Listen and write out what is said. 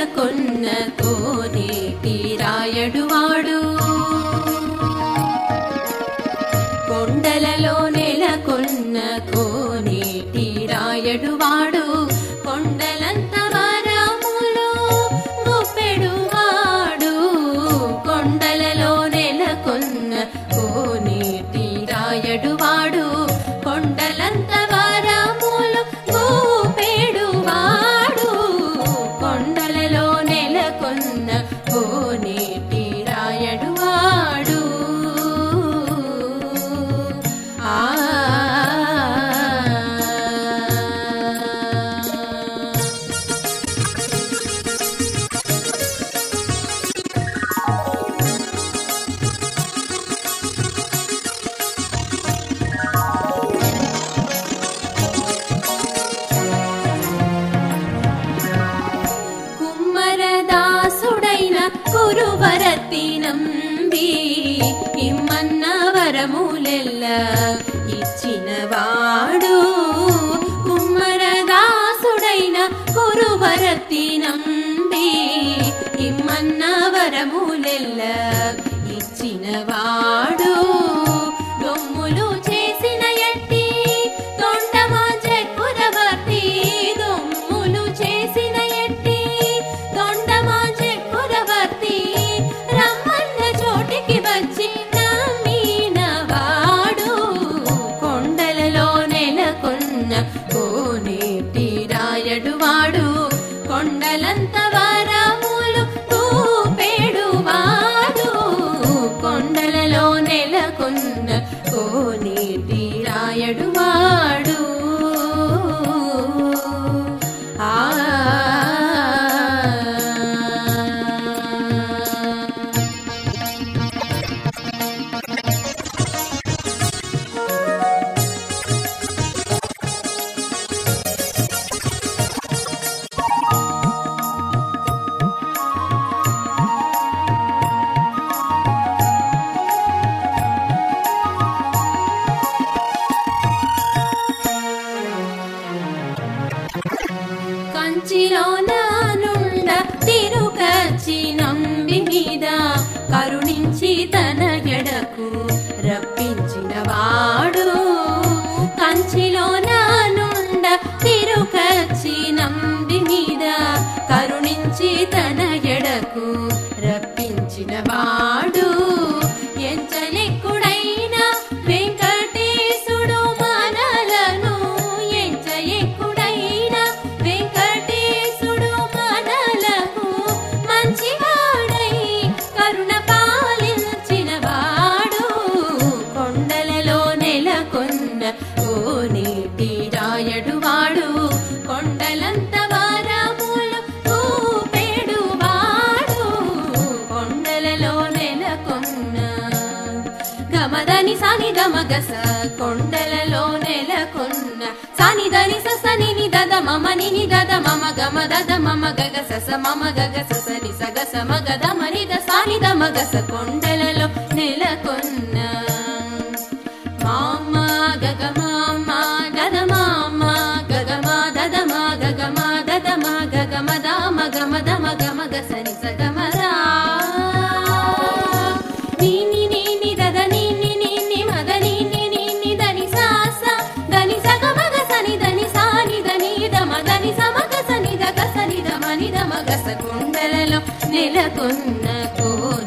నెలకొన్న కోనేటి రాయడువాడు కొండలలో నెలకొన్న కోనేటి రాయడువాడు కొండలంత వరములు గుప్పెడువాడు కొండలలో నెలకొన్న కోనేటి రాయడువాడు కొండలంత వరములు గుప్పెడువాడు కొండలలో నెలకొన్న కోనేటి రాయడువాడు కుమ్మరదాసుడైన కురువరతి నంబి ఇమ్మన్న వరములెల్ల ఇచ్చినవాడు కుమ్మరదాసుడైన కురువరతి నంబి ఇమ్మన్న వరములెల్ల ఇచ్చినవాడు దొమ్ములు చేసిన ఎట్టి తొండమాంచె కురవర్తి దొమ్ములు చేసిన ఎట్టి తొండమాంచె కురవర్తి రమ్మన్న చోటికి వచ్చి నమ్మినవాడు కొండలలో నెలకొన్న కోనేటి రాయడువాడు కొండలంత వరములు చూపెడువాడు కొండలలో నెలకొన్న కోనేటి రాయడువాడు కంచిలోన నుండ తిరుగచ్చి నంబి మీద కరుణించి తన ఎడకు రప్పించినవాడు కంచిలోన నుండ తిరుగచ్చి నంబి మీద కరుణించి తన ఎడకు రప్పించినవాడు ఎంచలెక్కుడైన వెంకటేశుడు మనలను ఎంచలెక్కుడైన వెంకటేశుడు మనలకు మంచివాడై కరుణ పాలించినవాడు కొండలలో నెలకొన్న కోనేటి రాయడువాడు కొండలంత వరములు చూపెడువాడు కొండలలో నెలకొన్న గమదని సని గమగస కొండలలో నెలకొన్న సని దని సని ని దద మమ ని ని దద మమ గమ దద మమ గగ సస మమ గగ సస ని సగ సమ గద మని ద సని ద మగస కొండలలో నెలకొన్న మామ గగ మామ దద మామ గగ మా దద మా గగ మా దద మా గగ మద మగ మద మగ మగ సని సగ మరా ని ని ని ని దద ని ని ని ని మద ని ని ని ని దని సా సా దని సగ మగ సని దని సాని దని ద మదని సమగ సని ద గ సని ద మని ద మగ స కొండలలో నెలకొన్న